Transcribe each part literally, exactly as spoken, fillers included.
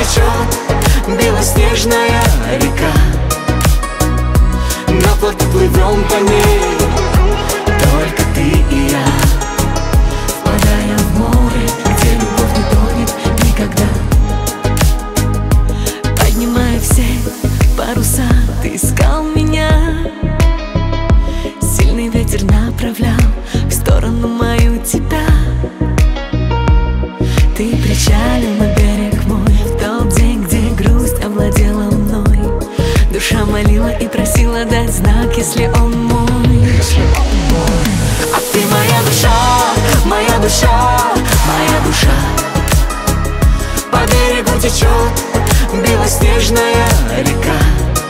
течет белоснежная река. На плоту плывем по ней, только ты и я, впадая в море, где любовь не тонет никогда. Поднимая все паруса, ты искал меня. Сильный ветер направлял в сторону мою тебя. Ты причалил на берег мой в тот день, где грусть овладела мной. Душа молила и просила дать знак, если он мой. А ты моя душа, моя душа, моя душа. По берегу течет белоснежная река.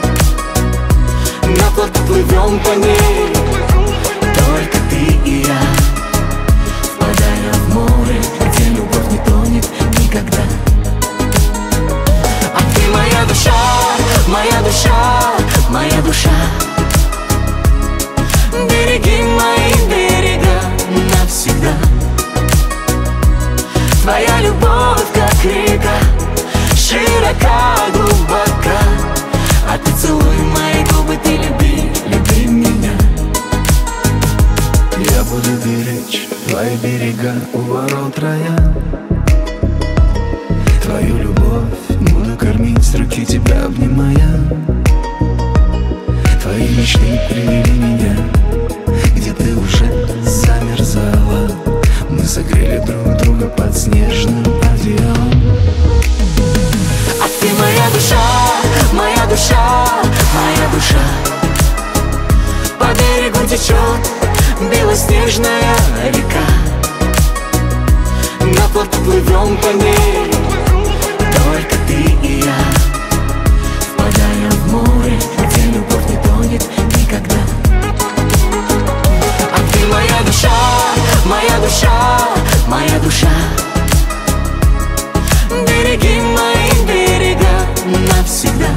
На плоту плывем по ней, только ты и я, впадая в море, где любовь не тонет никогда. А ты моя душа, моя душа, моя душа. Береги мои берега навсегда. Твоя любовь, как река, широка, глубока. А ты целуй мои губы, ты люби, люби меня. Я буду беречь твои берега у ворот рая. Твою любовь буду кормить, с руки тебя обнимая. Твои мечты привели меня, где ты уже замерзала. Мы согрели друг друга под снежным одеялом. А ты моя душа, моя душа, моя душа. По берегу течет белоснежная река. На плоту плывем по ней, только ты и я, впадая в море, где любовь не тонет никогда. А ты моя душа, моя душа, моя душа. Береги мои берега навсегда.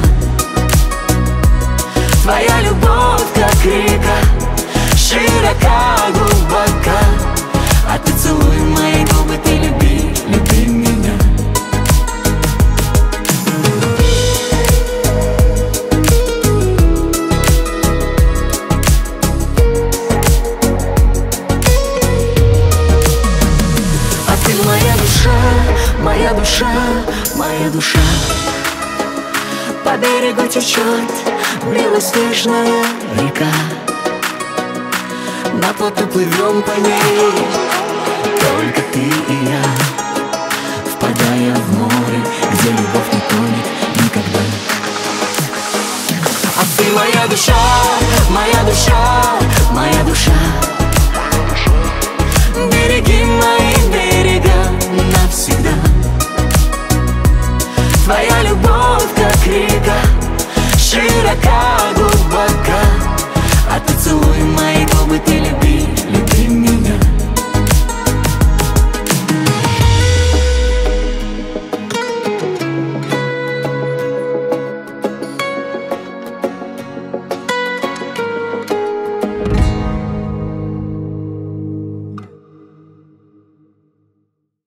Твоя любовь, как река, широка, глубока. А ты целуй мои губы, ты люби, люби меня. А ты моя душа, моя душа, моя душа. По берегу течет белоснежная река. На плоту плывем по ней, только ты и я, впадая в море, где любовь не тонет никогда. А ты моя душа, моя душа, моя душа. Береги мои берега навсегда. Твоя любовь, как река, широка, глубока. А ты целуй мои губы, ты люби, люби меня.